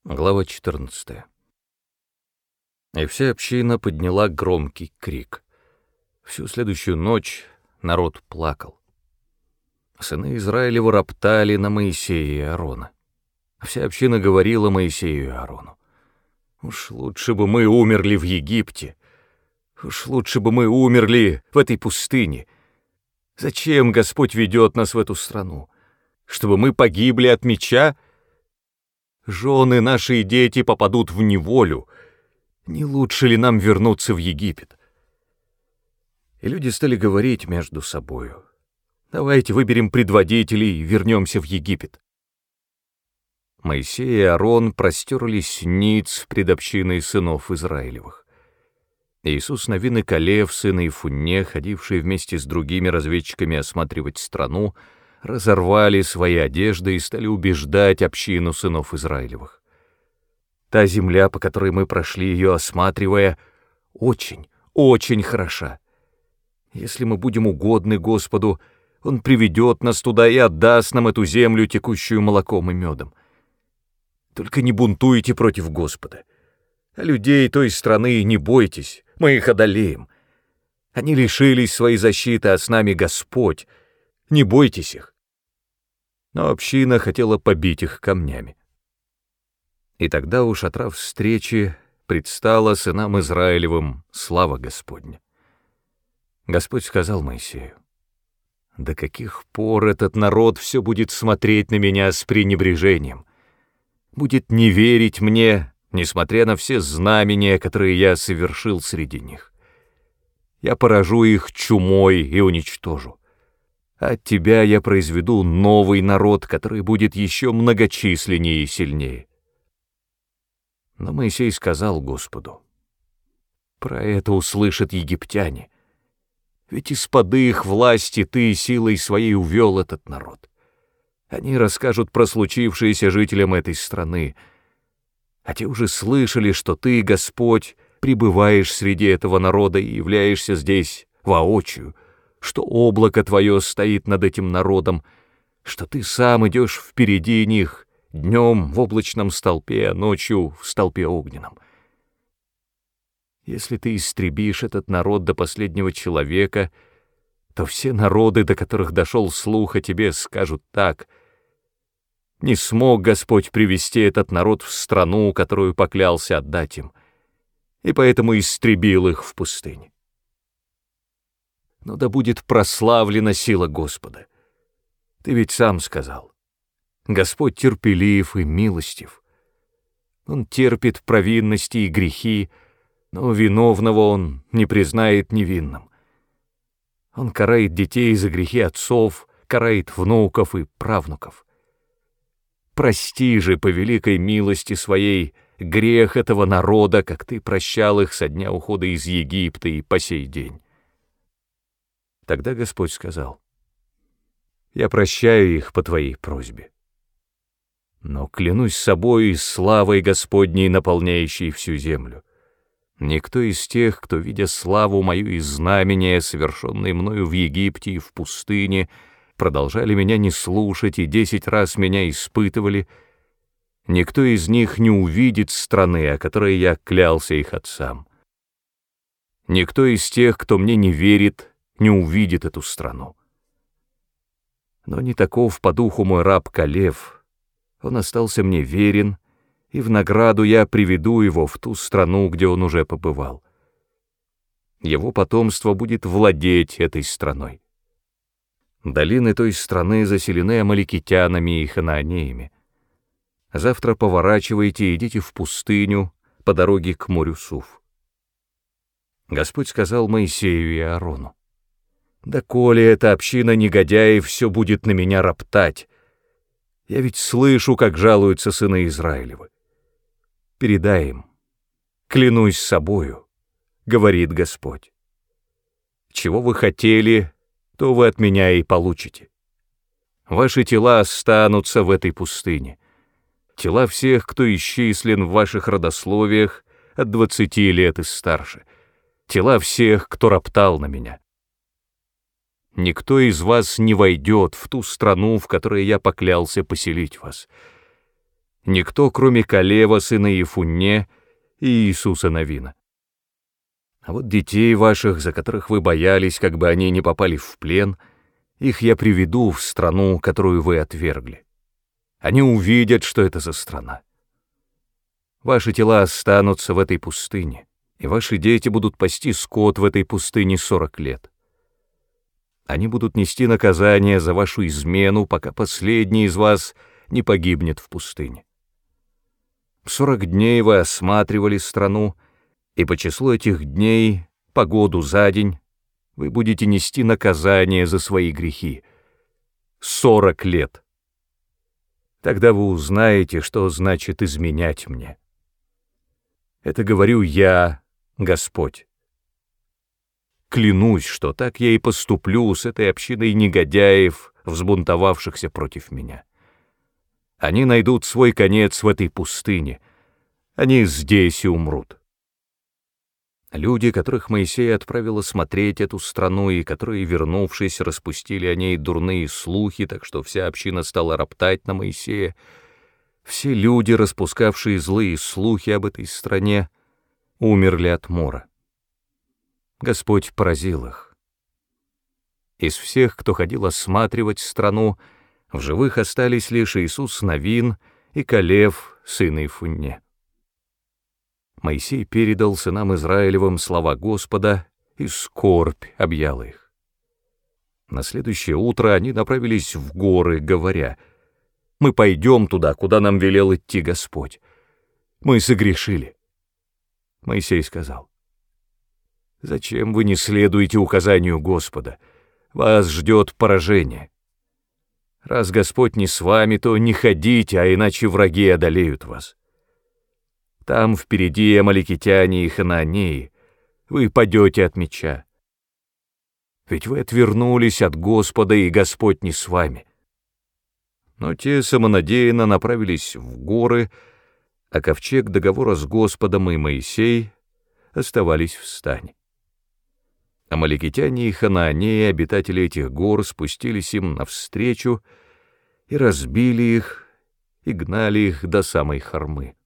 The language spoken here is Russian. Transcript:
Глава 14. И вся община подняла громкий крик. Всю следующую ночь народ плакал. Сыны Израилева роптали на Моисея и Аарона. Вся община говорила Моисею и Аарону: «Уж лучше бы мы умерли в Египте, уж лучше бы мы умерли в этой пустыне. Зачем Господь ведет нас в эту страну? Чтобы мы погибли от меча? Жены наши и дети попадут в неволю. Не лучше ли нам вернуться в Египет?» И люди стали говорить между собою: «Давайте выберем предводителей и вернемся в Египет». Моисей и Аарон простерлись ниц пред общиной сынов Израилевых. Иисус Навин и Калев, сын Иефунне, ходившие вместе с другими разведчиками осматривать страну, разорвали свои одежды и стали убеждать общину сынов Израилевых. Та земля, по которой мы прошли ее осматривая, очень, очень хороша. Если мы будем угодны Господу, Он приведет нас туда и отдаст нам эту землю, текущую молоком и медом. Только не бунтуйте против Господа. А людей той страны не бойтесь, мы их одолеем. Они лишились своей защиты, а с нами Господь. Не бойтесь их». Но община хотела побить их камнями. И тогда у шатра встречи предстала сынам Израилевым слава Господня. Господь сказал Моисею: «До каких пор этот народ все будет смотреть на меня с пренебрежением, будет не верить мне, несмотря на все знамения, которые я совершил среди них? Я поражу их чумой и уничтожу. От тебя я произведу новый народ, который будет еще многочисленнее и сильнее». Но Моисей сказал Господу: «Про это услышат египтяне, ведь из-под их власти ты силой своей увел этот народ. Они расскажут про случившееся жителям этой страны, а те уже слышали, что ты, Господь, пребываешь среди этого народа и являешься здесь воочию, что облако твое стоит над этим народом, что ты сам идешь впереди них, днем в облачном столпе, а ночью в столпе огненном. Если ты истребишь этот народ до последнего человека, то все народы, до которых дошел слух о тебе, скажут так: не смог Господь привести этот народ в страну, которую поклялся отдать им, и поэтому истребил их в пустыне. Но да будет прославлена сила Господа. Ты ведь сам сказал: Господь терпелив и милостив. Он терпит провинности и грехи, но виновного Он не признает невинным. Он карает детей за грехи отцов, карает внуков и правнуков. Прости же по великой милости Своей грех этого народа, как Ты прощал их со дня ухода из Египта и по сей день». Тогда Господь сказал: «Я прощаю их по Твоей просьбе. Но клянусь собой и славой Господней, наполняющей всю землю, никто из тех, кто, видя славу мою и знамения, совершенные мною в Египте и в пустыне, продолжали меня не слушать и 10 раз меня испытывали, никто из них не увидит страны, о которой я клялся их отцам. Никто из тех, кто мне не верит, не увидит эту страну. Но не таков по духу мой раб Калев. Он остался мне верен, и в награду я приведу его в ту страну, где он уже побывал. Его потомство будет владеть этой страной. Долины той страны заселены амаликитянами и ханаанеями. Завтра поворачивайте и идите в пустыню по дороге к морю Суф». Господь сказал Моисею и Аарону: «Доколе эта община негодяев все будет на меня роптать? Я ведь слышу, как жалуются сыны Израилевы. Передай им: клянусь собою, говорит Господь, чего вы хотели, то вы от меня и получите. Ваши тела останутся в этой пустыне, тела всех, кто исчислен в ваших родословиях от 20 лет и старше, тела всех, кто роптал на меня. Никто из вас не войдет в ту страну, в которой я поклялся поселить вас. никто, кроме Калева, сына Ефунне, и Иисуса Навина. А вот детей ваших, за которых вы боялись, как бы они не попали в плен, их я приведу в страну, которую вы отвергли. Они увидят, что это за страна. Ваши тела останутся в этой пустыне, и ваши дети будут пасти скот в этой пустыне 40 лет. Они будут нести наказание за вашу измену, пока последний из вас не погибнет в пустыне. 40 дней вы осматривали страну, и по числу этих дней, по году за день, вы будете нести наказание за свои грехи. 40 лет. Тогда вы узнаете, что значит изменять мне. Это говорю я, Господь. Клянусь, что так я и поступлю с этой общиной негодяев, взбунтовавшихся против меня. Они найдут свой конец в этой пустыне. Они здесь и умрут. Люди, которых Моисей отправил осмотреть эту страну, и которые, вернувшись, распустили о ней дурные слухи, так что вся община стала роптать на Моисея, все люди, распускавшие злые слухи об этой стране, умерли от мора. Господь поразил их. Из всех, кто ходил осматривать страну, в живых остались лишь Иисус Навин и Калев, сын Ефунне. Моисей передал сынам Израилевым слова Господа, и скорбь объяла их. На следующее утро они направились в горы, говоря: «Мы пойдем туда, куда нам велел идти Господь. Мы согрешили». Моисей сказал: «Зачем вы не следуете указанию Господа? Вас ждет поражение. Раз Господь не с вами, то не ходите, а иначе враги одолеют вас. Там впереди амаликитяне и ханаанеи, вы падете от меча. Ведь вы отвернулись от Господа, и Господь не с вами». Но те самонадеянно направились в горы, а ковчег договора с Господом и Моисей оставались в стане. Амаликитяне и ханаанеи, обитатели этих гор, спустились им навстречу и разбили их, и гнали их до самой Хормы.